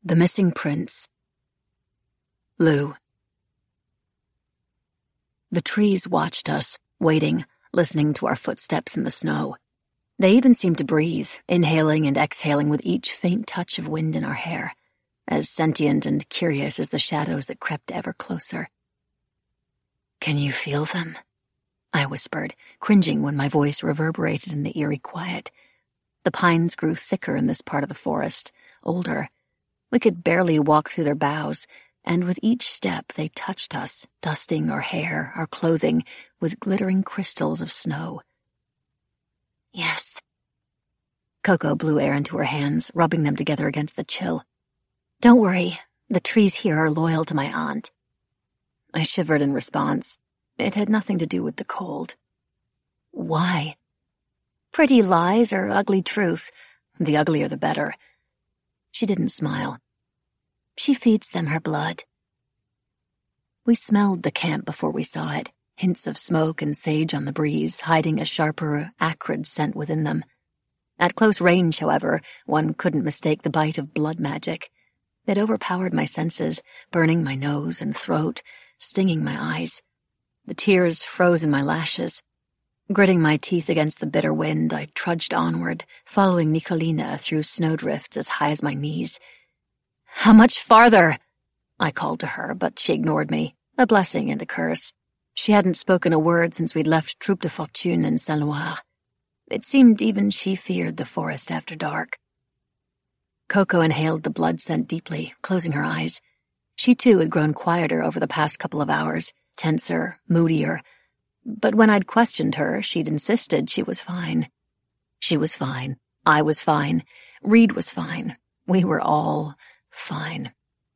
The Missing Prince. Lou. The trees watched us, waiting, listening to our footsteps in the snow. They even seemed to breathe, inhaling and exhaling with each faint touch of wind in our hair, as sentient and curious as the shadows that crept ever closer. "Can you feel them?" I whispered, cringing when my voice reverberated in the eerie quiet. The pines grew thicker in this part of the forest, older. We could barely walk through their boughs, and with each step they touched us, dusting our hair, our clothing, with glittering crystals of snow. "Yes." Coco blew air into her hands, rubbing them together against the chill. "Don't worry, the trees here are loyal to my aunt." I shivered in response. It had nothing to do with the cold. "Why?" "Pretty lies or ugly truth. The uglier the better." She didn't smile. "She feeds them her blood." We smelled the camp before we saw it, hints of smoke and sage on the breeze, hiding a sharper, acrid scent within them. At close range, however, one couldn't mistake the bite of blood magic. It overpowered my senses, burning my nose and throat, stinging my eyes. The tears froze in my lashes. Gritting my teeth against the bitter wind, I trudged onward, following Nicolina through snowdrifts as high as my knees. "How much farther?" I called to her, but she ignored me, a blessing and a curse. She hadn't spoken a word since we'd left Troupe de Fortune in Saint-Loire. It seemed even she feared the forest after dark. Coco inhaled the blood scent deeply, closing her eyes. She too had grown quieter over the past couple of hours, tenser, moodier. But when I'd questioned her, she'd insisted she was fine. She was fine. I was fine. Reed was fine. We were all fine.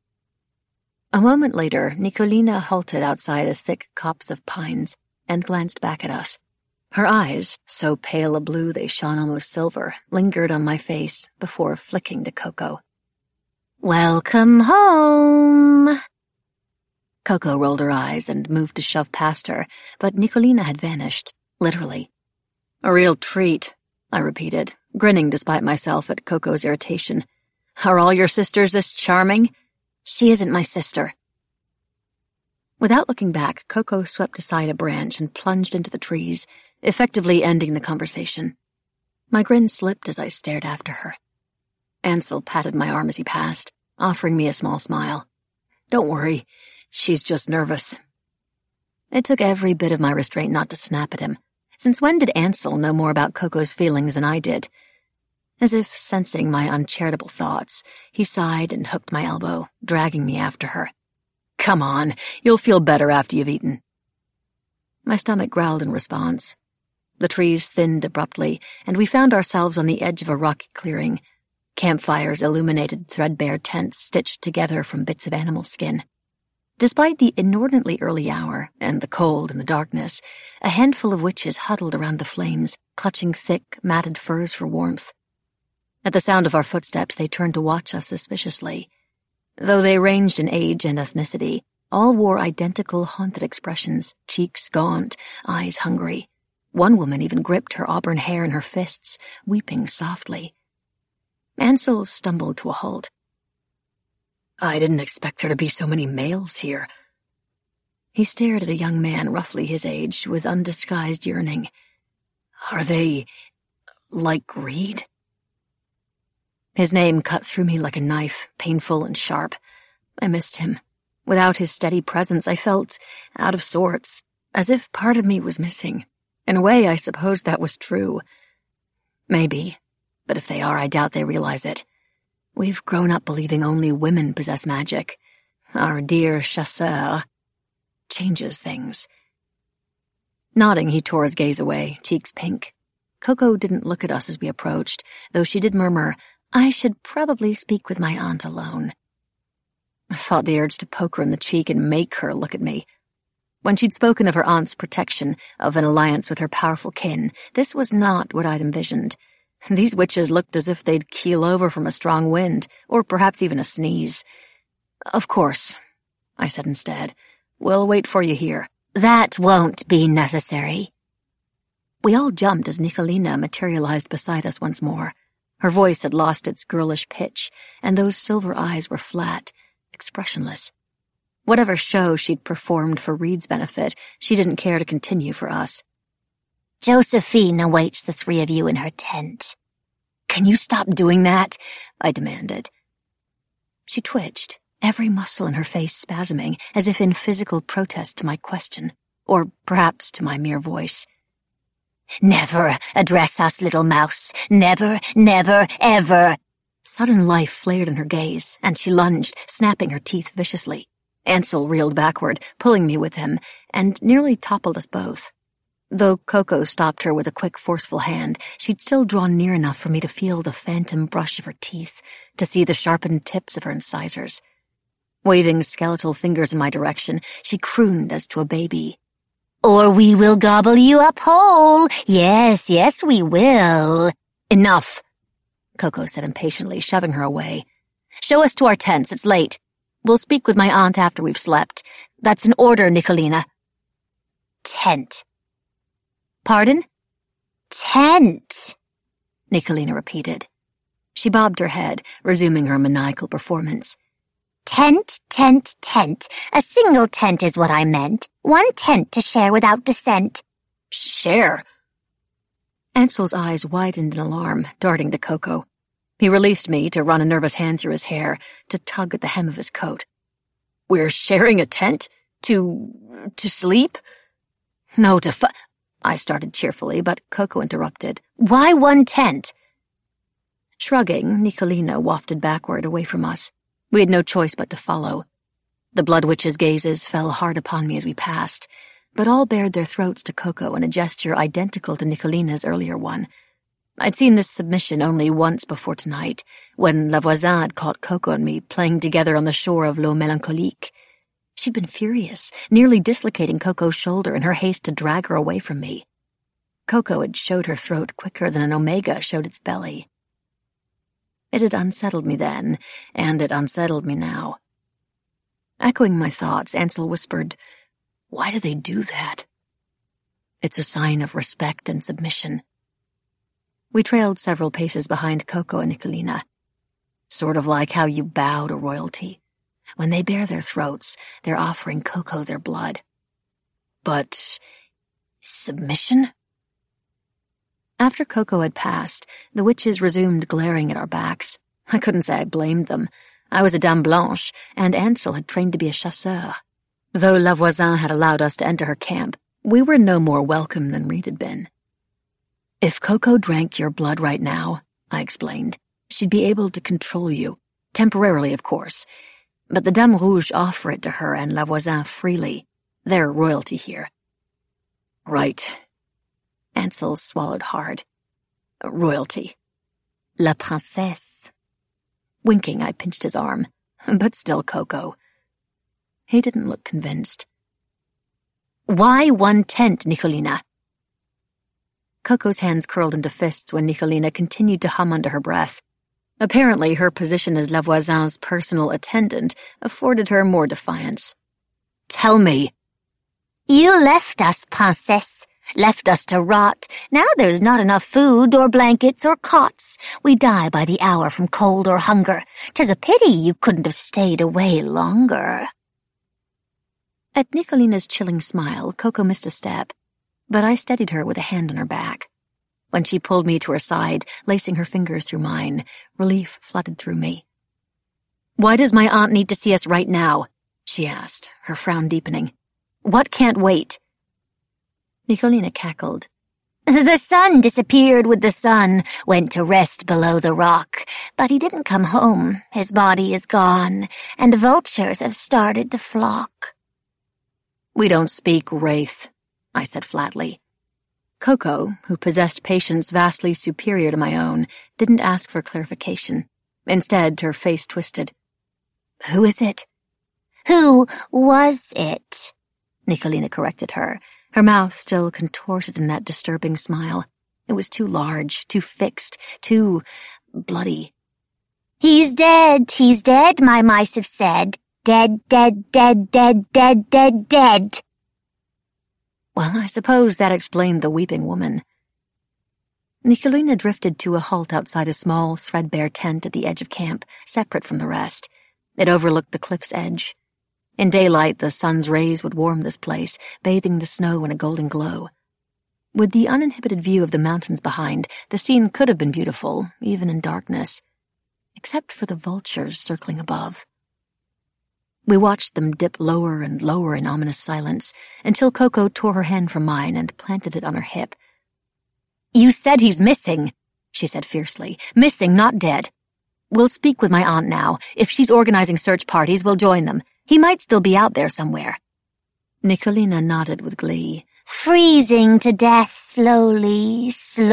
A moment later, Nicolina halted outside a thick copse of pines and glanced back at us. Her eyes, so pale a blue they shone almost silver, lingered on my face before flicking to Coco. "Welcome home." Coco rolled her eyes and moved to shove past her, but Nicolina had vanished, literally. "A real treat," I repeated, grinning despite myself at Coco's irritation. "Are all your sisters this charming?" "She isn't my sister." Without looking back, Coco swept aside a branch and plunged into the trees, effectively ending the conversation. My grin slipped as I stared after her. Ansel patted my arm as he passed, offering me a small smile. "Don't worry. She's just nervous." It took every bit of my restraint not to snap at him. Since when did Ansel know more about Coco's feelings than I did? As if sensing my uncharitable thoughts, he sighed and hooked my elbow, dragging me after her. "Come on, you'll feel better after you've eaten." My stomach growled in response. The trees thinned abruptly, and we found ourselves on the edge of a rocky clearing. Campfires illuminated threadbare tents stitched together from bits of animal skin. Despite the inordinately early hour and the cold and the darkness, a handful of witches huddled around the flames, clutching thick, matted furs for warmth. At the sound of our footsteps, they turned to watch us suspiciously. Though they ranged in age and ethnicity, all wore identical haunted expressions, cheeks gaunt, eyes hungry. One woman even gripped her auburn hair in her fists, weeping softly. Ansel stumbled to a halt. "I didn't expect there to be so many males here." He stared at a young man roughly his age with undisguised yearning. "Are they like Reed?" His name cut through me like a knife, painful and sharp. I missed him. Without his steady presence, I felt out of sorts, as if part of me was missing. In a way, I suppose that was true. Maybe, but if they are, I doubt they realize it. We've grown up believing only women possess magic. Our dear chasseur changes things. Nodding, he tore his gaze away, cheeks pink. Coco didn't look at us as we approached, though she did murmur, "I should probably speak with my aunt alone." I fought the urge to poke her in the cheek and make her look at me. When she'd spoken of her aunt's protection, of an alliance with her powerful kin, this was not what I'd envisioned. These witches looked as if they'd keel over from a strong wind, or perhaps even a sneeze. "Of course," I said instead. "We'll wait for you here." "That won't be necessary." We all jumped as Nicolina materialized beside us once more. Her voice had lost its girlish pitch, and those silver eyes were flat, expressionless. Whatever show she'd performed for Reed's benefit, she didn't care to continue for us. Josephine awaits the three of you in her tent. Can you stop doing that? I demanded. She twitched, every muscle in her face spasming, as if in physical protest to my question, or perhaps to my mere voice. Never address us, little mouse. Never, never, ever. Sudden life flared in her gaze, and she lunged, snapping her teeth viciously. Ansel reeled backward, pulling me with him, and nearly toppled us both. Though Coco stopped her with a quick, forceful hand, she'd still drawn near enough for me to feel the phantom brush of her teeth, to see the sharpened tips of her incisors. Waving skeletal fingers in my direction, she crooned as to a baby. Or we will gobble you up whole. Yes, yes, we will. Enough, Coco said impatiently, shoving her away. Show us to our tents, it's late. We'll speak with my aunt after we've slept. That's an order, Nicolina. Tent. Pardon? Tent, Nicolina repeated. She bobbed her head, resuming her maniacal performance. Tent, tent, tent. A single tent is what I meant. One tent to share without dissent. Share? Ansel's eyes widened in alarm, darting to Coco. He released me to run a nervous hand through his hair, to tug at the hem of his coat. We're sharing a tent? To sleep? No, I started cheerfully, but Coco interrupted. Why one tent? Shrugging, Nicolina wafted backward away from us. We had no choice but to follow. The Blood Witch's gazes fell hard upon me as we passed, but all bared their throats to Coco in a gesture identical to Nicolina's earlier one. I'd seen this submission only once before tonight, when La Voisin had caught Coco and me playing together on the shore of L'Eau Mélancolique. She'd been furious, nearly dislocating Coco's shoulder in her haste to drag her away from me. Coco had showed her throat quicker than an omega showed its belly. It had unsettled me then, and it unsettled me now. Echoing my thoughts, Ansel whispered, Why do they do that? It's a sign of respect and submission. We trailed several paces behind Coco and Nicolina. Sort of like how you bow to royalty. When they bare their throats, they're offering Coco their blood. But submission? After Coco had passed, the witches resumed glaring at our backs. I couldn't say I blamed them. I was a Dame Blanche, and Ansel had trained to be a chasseur. Though La Voisin had allowed us to enter her camp, we were no more welcome than Reed had been. If Coco drank your blood right now, I explained, she'd be able to control you. Temporarily, of course. But the Dame Rouge offer it to her and La Voisin freely. They're royalty here. Right. Ansel swallowed hard. Royalty. La princesse. Winking, I pinched his arm. But still Coco. He didn't look convinced. Why one tent, Nicolina? Coco's hands curled into fists when Nicolina continued to hum under her breath. Apparently, her position as La Voisin's personal attendant afforded her more defiance. Tell me. You left us, princess. Left us to rot. Now there's not enough food or blankets or cots. We die by the hour from cold or hunger. 'Tis a pity you couldn't have stayed away longer. At Nicolina's chilling smile, Coco missed a step, but I steadied her with a hand on her back. When she pulled me to her side, lacing her fingers through mine, relief flooded through me. Why does my aunt need to see us right now? She asked, her frown deepening. What can't wait? Nicolina cackled. The sun disappeared with the sun, went to rest below the rock, but he didn't come home. His body is gone, and vultures have started to flock. We don't speak wraith, I said flatly. Coco, who possessed patience vastly superior to my own, didn't ask for clarification. Instead, her face twisted. Who is it? Who was it? Nicolina corrected her, her mouth still contorted in that disturbing smile. It was too large, too fixed, too bloody. He's dead, my mice have said. Dead, dead, dead, dead, dead, dead, dead. Well, I suppose that explained the weeping woman. Nicolina drifted to a halt outside a small, threadbare tent at the edge of camp, separate from the rest. It overlooked the cliff's edge. In daylight, the sun's rays would warm this place, bathing the snow in a golden glow. With the uninhibited view of the mountains behind, the scene could have been beautiful, even in darkness, except for the vultures circling above. We watched them dip lower and lower in ominous silence, until Coco tore her hand from mine and planted it on her hip. "You said he's missing," she said fiercely. "Missing, not dead. We'll speak with my aunt now. If she's organizing search parties, we'll join them. He might still be out there somewhere." Nicolina nodded with glee. "Freezing to death slowly.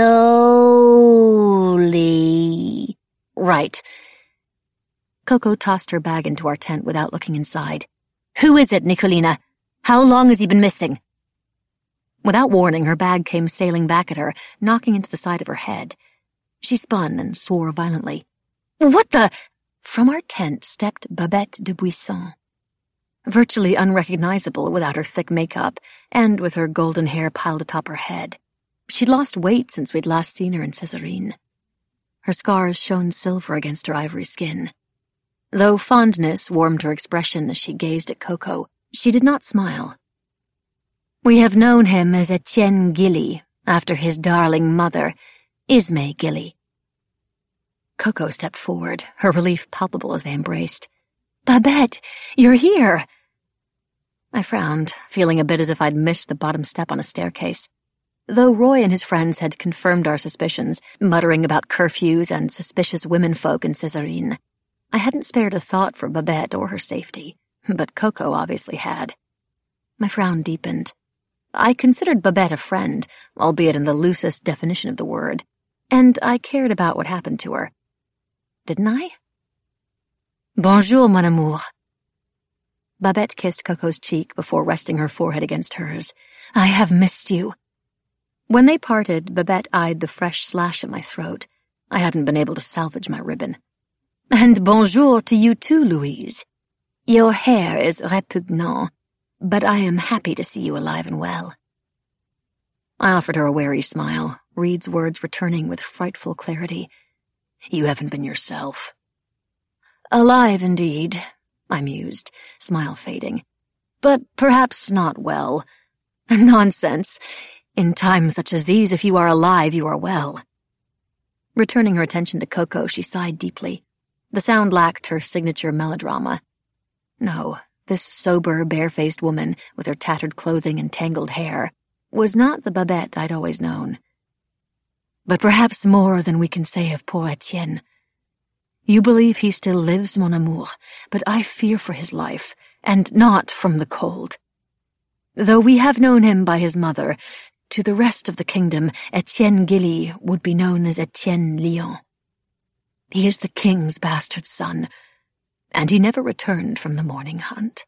Right. Coco tossed her bag into our tent without looking inside. "Who is it, Nicolina? How long has he been missing?" Without warning, her bag came sailing back at her, knocking into the side of her head. She spun and swore violently. "What the—" From our tent stepped Babette de Buisson. Virtually unrecognizable without her thick makeup, and with her golden hair piled atop her head. She'd lost weight since we'd last seen her in Césarine. Her scars shone silver against her ivory skin. Though fondness warmed her expression as she gazed at Coco, she did not smile. "We have known him as Etienne Gilly, after his darling mother, Ismay Gilly." Coco stepped forward, her relief palpable as they embraced. "Babette, you're here!" I frowned, feeling a bit as if I'd missed the bottom step on a staircase. Though Roy and his friends had confirmed our suspicions, muttering about curfews and suspicious womenfolk in Césarine, I hadn't spared a thought for Babette or her safety, but Coco obviously had. My frown deepened. I considered Babette a friend, albeit in the loosest definition of the word, and I cared about what happened to her. Didn't I? "Bonjour, mon amour." Babette kissed Coco's cheek before resting her forehead against hers. "I have missed you." When they parted, Babette eyed the fresh slash at my throat. I hadn't been able to salvage my ribbon. "And bonjour to you too, Louise. Your hair is repugnant, but I am happy to see you alive and well." I offered her a wary smile, Reed's words returning with frightful clarity. "You haven't been yourself." "Alive, indeed," I mused, smile fading. "But perhaps not well. Nonsense. In times such as these, if you are alive, you are well." Returning her attention to Coco, she sighed deeply. The sound lacked her signature melodrama. No, this sober, bare-faced woman, with her tattered clothing and tangled hair, was not the Babette I'd always known. "But perhaps more than we can say of poor Etienne. You believe he still lives, mon amour, but I fear for his life, and not from the cold. Though we have known him by his mother, to the rest of the kingdom, Etienne Gilly would be known as Etienne Lion. He is the king's bastard son, and he never returned from the morning hunt."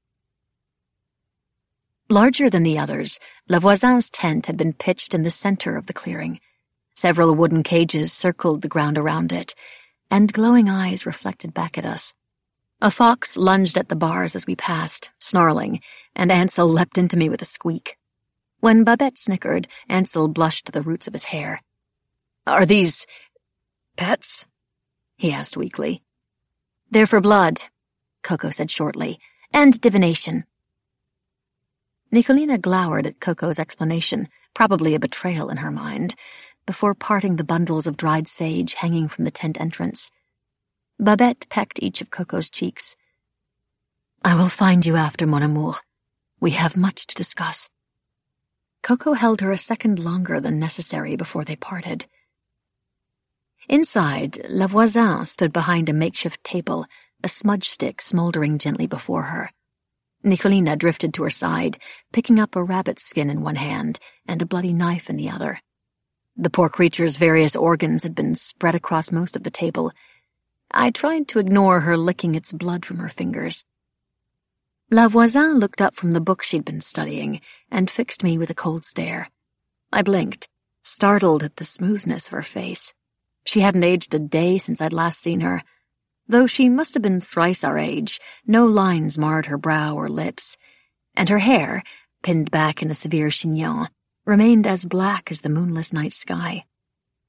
Larger than the others, La Voisin's tent had been pitched in the center of the clearing. Several wooden cages circled the ground around it, and glowing eyes reflected back at us. A fox lunged at the bars as we passed, snarling, and Ansel leapt into me with a squeak. When Babette snickered, Ansel blushed to the roots of his hair. "Are these pets?" he asked weakly. "They're for blood," Coco said shortly, "and divination." Nicolina glowered at Coco's explanation, probably a betrayal in her mind, before parting the bundles of dried sage hanging from the tent entrance. Babette pecked each of Coco's cheeks. "I will find you after, mon amour. We have much to discuss." Coco held her a second longer than necessary before they parted. Inside, La Voisin stood behind a makeshift table, a smudge stick smoldering gently before her. Nicolina drifted to her side, picking up a rabbit's skin in one hand and a bloody knife in the other. The poor creature's various organs had been spread across most of the table. I tried to ignore her licking its blood from her fingers. La Voisin looked up from the book she'd been studying and fixed me with a cold stare. I blinked, startled at the smoothness of her face. She hadn't aged a day since I'd last seen her. Though she must have been thrice our age, no lines marred her brow or lips, and her hair, pinned back in a severe chignon, remained as black as the moonless night sky.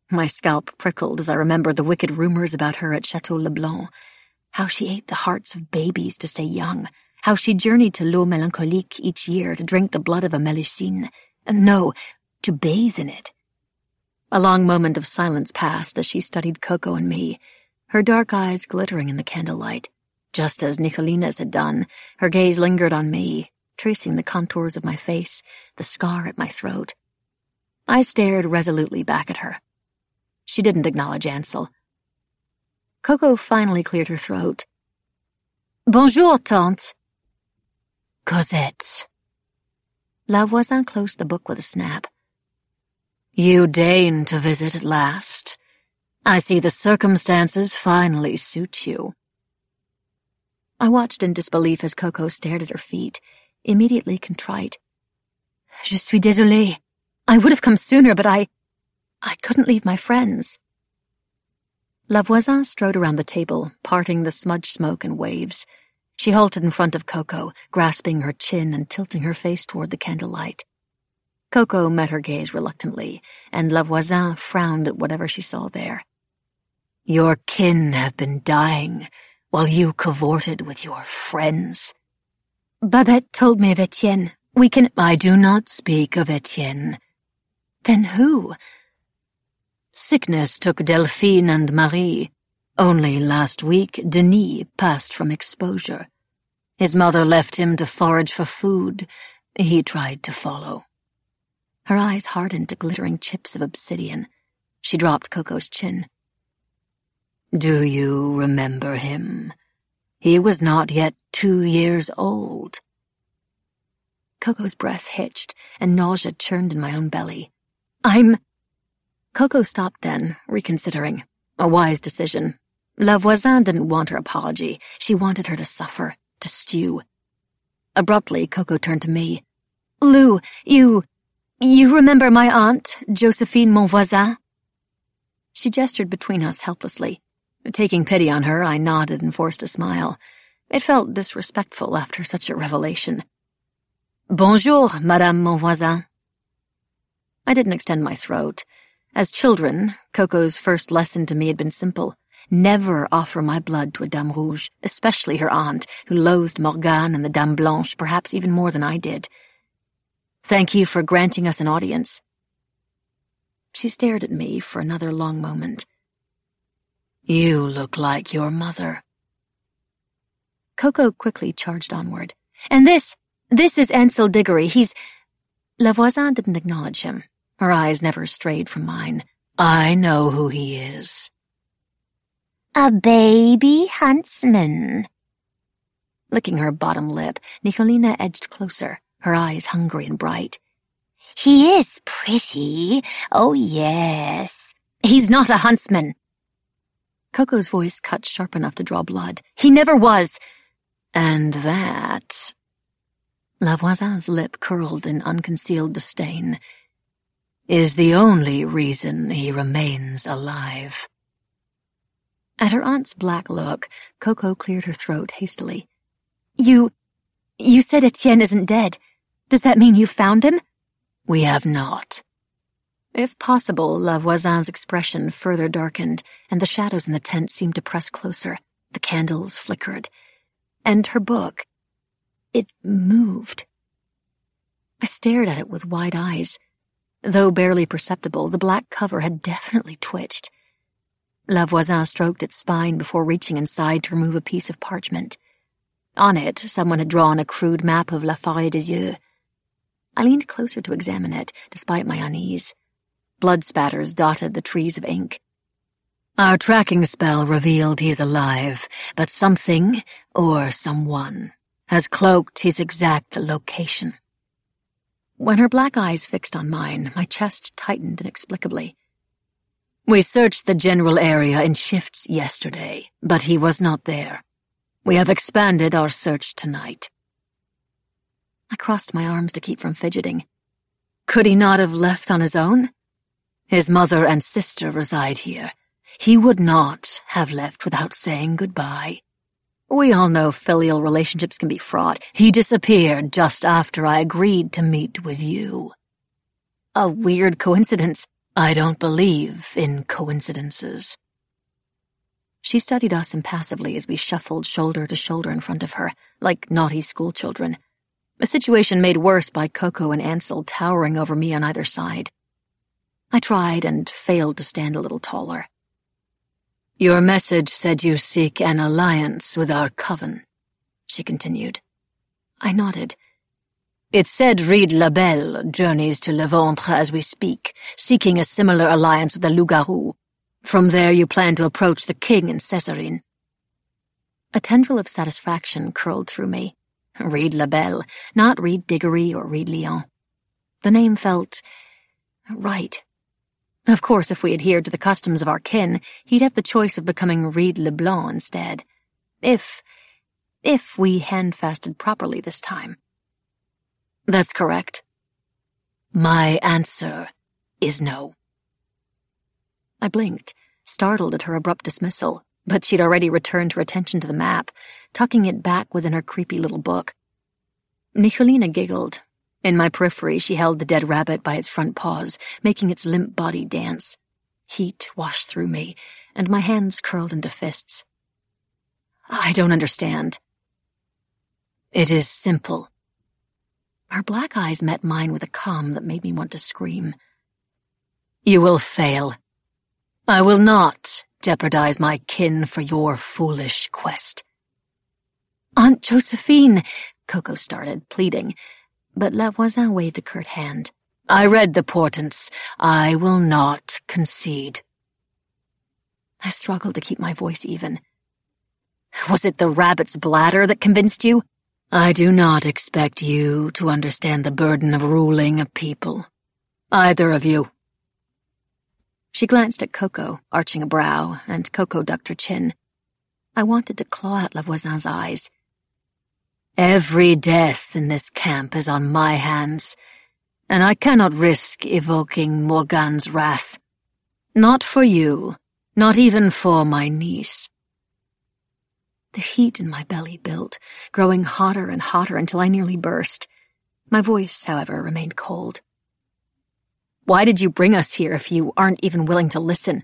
My scalp prickled as I remembered the wicked rumors about her at Chateau Leblanc. How she ate the hearts of babies to stay young. How she journeyed to L'Eau Mélancolique each year to drink the blood of a Mélusine. No, to bathe in it. A long moment of silence passed as she studied Coco and me, her dark eyes glittering in the candlelight. Just as Nicholina's had done, her gaze lingered on me, tracing the contours of my face, the scar at my throat. I stared resolutely back at her. She didn't acknowledge Ansel. Coco finally cleared her throat. Bonjour, tante. Cosette. La Voisin closed the book with a snap. You deign to visit at last. I see the circumstances finally suit you. I watched in disbelief as Coco stared at her feet, immediately contrite. Je suis désolée. I would have come sooner, but I couldn't leave my friends. La Voisin strode around the table, parting the smudge smoke in waves. She halted in front of Coco, grasping her chin and tilting her face toward the candlelight. Coco met her gaze reluctantly, and La Voisin frowned at whatever she saw there. Your kin have been dying, while you cavorted with your friends. Babette told me of Etienne. I do not speak of Etienne. Then who? Sickness took Delphine and Marie. Only last week, Denis passed from exposure. His mother left him to forage for food. He tried to follow. Her eyes hardened to glittering chips of obsidian. She dropped Coco's chin. Do you remember him? He was not yet 2 years old. Coco's breath hitched, and nausea churned in my own belly. Coco stopped then, reconsidering. A wise decision. La Voisin didn't want her apology. She wanted her to suffer, to stew. Abruptly, Coco turned to me. Lou, you remember my aunt, Josephine Monvoisin? She gestured between us helplessly. Taking pity on her, I nodded and forced a smile. It felt disrespectful after such a revelation. Bonjour, Madame Monvoisin. I didn't extend my throat. As children, Coco's first lesson to me had been simple. Never offer my blood to a Dame Rouge, especially her aunt, who loathed Morgane and the Dame Blanche perhaps even more than I did. Thank you for granting us an audience. She stared at me for another long moment. You look like your mother. Coco quickly charged onward. And this is Ansel Diggory. La Voisin didn't acknowledge him. Her eyes never strayed from mine. I know who he is. A baby huntsman. Licking her bottom lip, Nicholina edged closer, her eyes hungry and bright. He is pretty. Oh, yes. He's not a huntsman. Coco's voice cut sharp enough to draw blood. He never was. And that... La Voisin's lip curled in unconcealed disdain. Is the only reason he remains alive. At her aunt's black look, Coco cleared her throat hastily. You said Etienne isn't dead. Does that mean you found him? We have not. If possible, La Voisin's expression further darkened, and the shadows in the tent seemed to press closer. The candles flickered. And her book, it moved. I stared at it with wide eyes. Though barely perceptible, the black cover had definitely twitched. La Voisin stroked its spine before reaching inside to remove a piece of parchment. On it, someone had drawn a crude map of La Forêt des Yeux. I leaned closer to examine it, despite my unease. Blood spatters dotted the trees of ink. Our tracking spell revealed he is alive, but something, or someone, has cloaked his exact location. When her black eyes fixed on mine, my chest tightened inexplicably. We searched the general area in shifts yesterday, but he was not there. We have expanded our search tonight. I crossed my arms to keep from fidgeting. Could he not have left on his own? His mother and sister reside here. He would not have left without saying goodbye. We all know filial relationships can be fraught. He disappeared just after I agreed to meet with you. A weird coincidence. I don't believe in coincidences. She studied us impassively as we shuffled shoulder to shoulder in front of her, like naughty schoolchildren, a situation made worse by Coco and Ansel towering over me on either side. I tried and failed to stand a little taller. Your message said you seek an alliance with our coven, she continued. I nodded. It said Reed Labelle journeys to Le Ventre as we speak, seeking a similar alliance with the Loup-Garou. From there you plan to approach the king in Césarine. A tendril of satisfaction curled through me. Reed Labelle, not Reed Diggory or Reed Lyon. The name felt right. Of course, if we adhered to the customs of our kin, he'd have the choice of becoming Reed Leblanc instead. If we handfasted properly this time. That's correct. My answer is no. I blinked, startled at her abrupt dismissal, but she'd already returned her attention to the map, tucking it back within her creepy little book. Nicholina giggled. In my periphery, she held the dead rabbit by its front paws, making its limp body dance. Heat washed through me, and my hands curled into fists. I don't understand. It is simple. Her black eyes met mine with a calm that made me want to scream. You will fail. I will not jeopardize my kin for your foolish quest. Aunt Josephine, Coco started, pleading, but La Voisin waved a curt hand. I read the portents. I will not concede. I struggled to keep my voice even. Was it the rabbit's bladder that convinced you? I do not expect you to understand the burden of ruling a people. Either of you. She glanced at Coco, arching a brow, and Coco ducked her chin. I wanted to claw at La Voisin's eyes. Every death in this camp is on my hands, and I cannot risk evoking Morgane's wrath. Not for you, not even for my niece. The heat in my belly built, growing hotter and hotter until I nearly burst. My voice, however, remained cold. Why did you bring us here if you aren't even willing to listen?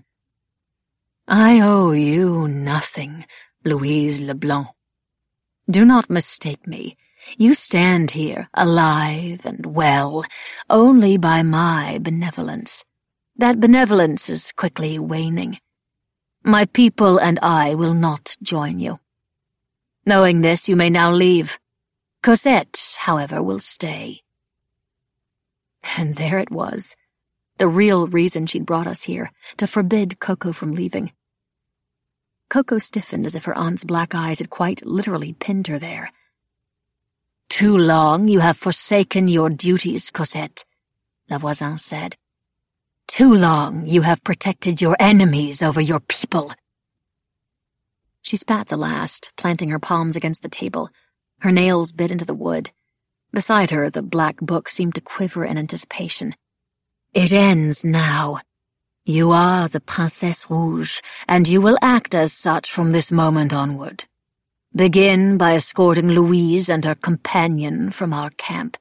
I owe you nothing, Louise Leblanc. Do not mistake me. You stand here, alive and well, only by my benevolence. That benevolence is quickly waning. My people and I will not join you. Knowing this, you may now leave. Cosette, however, will stay. And there it was. The real reason she'd brought us here, to forbid Coco from leaving. Coco stiffened as if her aunt's black eyes had quite literally pinned her there. Too long you have forsaken your duties, Cosette, La Voisin said. Too long you have protected your enemies over your people. She spat the last, planting her palms against the table. Her nails bit into the wood. Beside her, the black book seemed to quiver in anticipation. It ends now. You are the Princesse Rouge, and you will act as such from this moment onward. Begin by escorting Louise and her companion from our camp.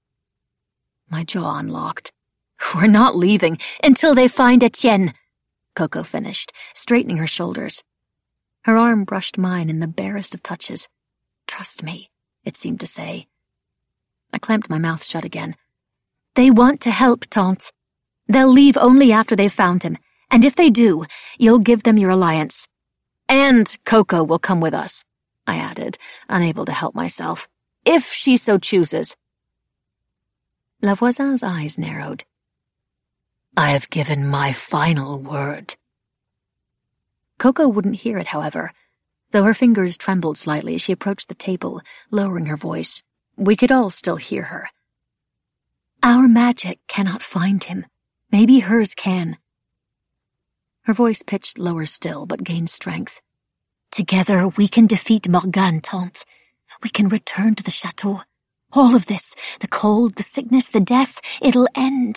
My jaw unlocked. We're not leaving until they find Etienne, Coco finished, straightening her shoulders. Her arm brushed mine in the barest of touches. Trust me, it seemed to say. I clamped my mouth shut again. They want to help, Tante. They'll leave only after they've found him, and if they do, you'll give them your alliance. And Coco will come with us, I added, unable to help myself, if she so chooses. La Voisin's eyes narrowed. I have given my final word. Coco wouldn't hear it, however. Though her fingers trembled slightly as she approached the table, lowering her voice, we could all still hear her. Our magic cannot find him. Maybe hers can. Her voice pitched lower still, but gained strength. Together we can defeat Morgane, Tante. We can return to the chateau. All of this, the cold, the sickness, the death, it'll end.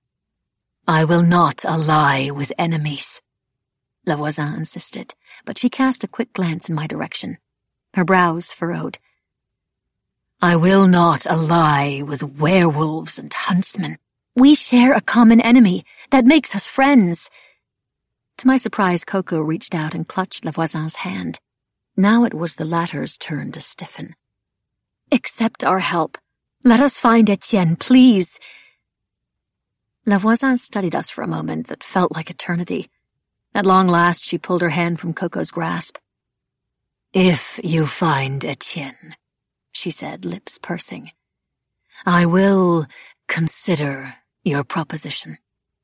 I will not ally with enemies, La Voisin insisted, but she cast a quick glance in my direction. Her brows furrowed. I will not ally with werewolves and huntsmen. We share a common enemy that makes us friends. To my surprise, Coco reached out and clutched La Voisin's hand. Now it was the latter's turn to stiffen. Accept our help. Let us find Etienne, please. La Voisin studied us for a moment that felt like eternity. At long last, she pulled her hand from Coco's grasp. If you find Etienne, she said, lips pursing, I will consider your proposition.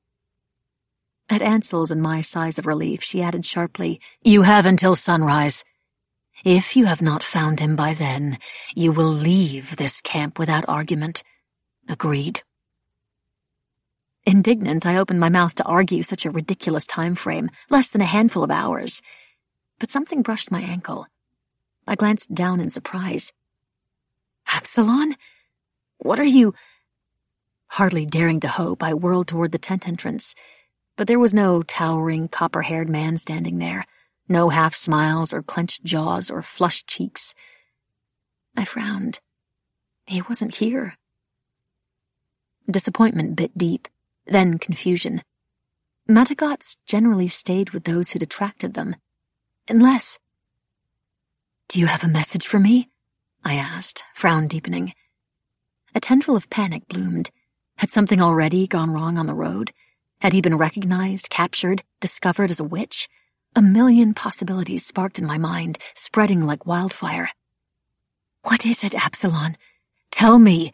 At Ansel's and my sighs of relief, she added sharply, You have until sunrise. If you have not found him by then, you will leave this camp without argument. Agreed? Indignant, I opened my mouth to argue such a ridiculous time frame, less than a handful of hours. But something brushed my ankle. I glanced down in surprise. Absalon? What are you... Hardly daring to hope, I whirled toward the tent entrance. But there was no towering, copper-haired man standing there. No half-smiles or clenched jaws or flushed cheeks. I frowned. He wasn't here. Disappointment bit deep, then confusion. Matagots generally stayed with those who'd attracted them. Unless... Do you have a message for me? I asked, frown deepening. A tendril of panic bloomed. Had something already gone wrong on the road? Had he been recognized, captured, discovered as a witch? A million possibilities sparked in my mind, spreading like wildfire. What is it, Absalon? Tell me.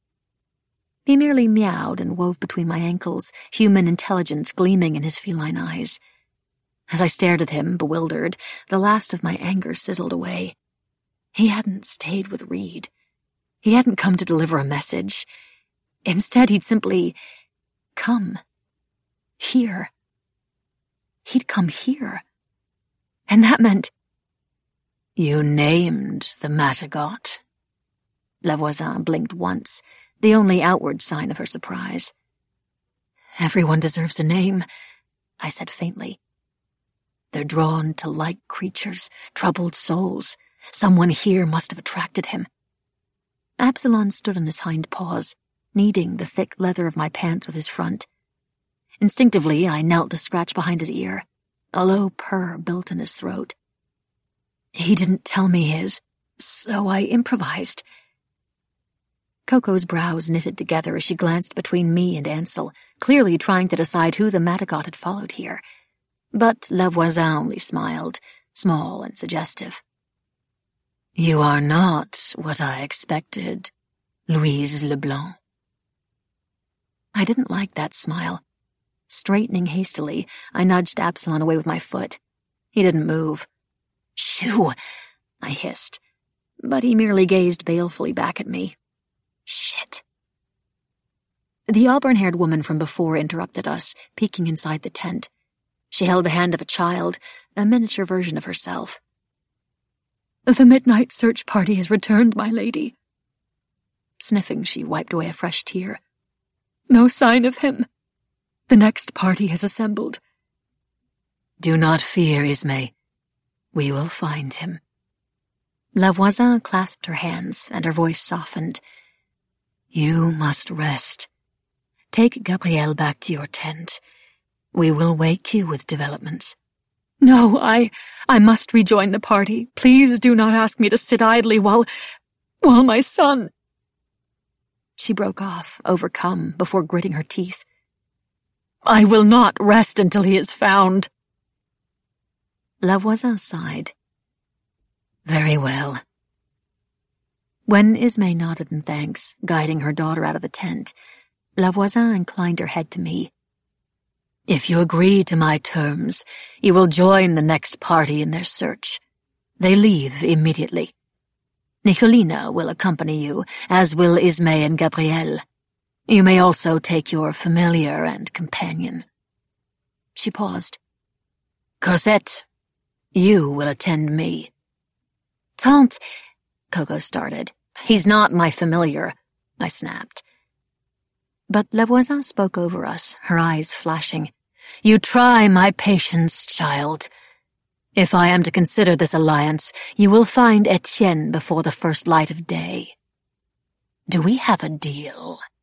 He merely meowed and wove between my ankles, human intelligence gleaming in his feline eyes. As I stared at him, bewildered, the last of my anger sizzled away. He hadn't stayed with Reed. He hadn't come to deliver a message. Instead, he'd simply come. Here. He'd come here. And that meant... You named the Matagot. La Voisin blinked once, the only outward sign of her surprise. Everyone deserves a name, I said faintly. They're drawn to like creatures, troubled souls. Someone here must have attracted him. Absalon stood on his hind paws, kneading the thick leather of my pants with his front. Instinctively, I knelt to scratch behind his ear. A low purr built in his throat. He didn't tell me his, so I improvised. Coco's brows knitted together as she glanced between me and Ansel, clearly trying to decide who the Matagot had followed here. But La Voisin only smiled, small and suggestive. You are not what I expected, Louise Leblanc. I didn't like that smile. Straightening hastily, I nudged Absalon away with my foot. He didn't move. Shoo! I hissed, but he merely gazed balefully back at me. Shit. The auburn-haired woman from before interrupted us, peeking inside the tent. She held the hand of a child, a miniature version of herself. The midnight search party has returned, my lady. Sniffing, she wiped away a fresh tear. No sign of him. The next party has assembled. Do not fear, Ismay. We will find him. La Voisin clasped her hands, and her voice softened. You must rest. Take Gabrielle back to your tent. We will wake you with developments. No, I must rejoin the party. Please do not ask me to sit idly while my son... She broke off, overcome, before gritting her teeth. I will not rest until he is found. La Voisin sighed. Very well. When Ismay nodded in thanks, guiding her daughter out of the tent, La Voisin inclined her head to me. If you agree to my terms, you will join the next party in their search. They leave immediately. Nicolina will accompany you, as will Ismay and Gabrielle. You may also take your familiar and companion. She paused. Cosette, you will attend me. Tante, Coco started. He's not my familiar, I snapped. But La Voisin spoke over us, her eyes flashing. You try my patience, child. If I am to consider this alliance, you will find Etienne before the first light of day. Do we have a deal?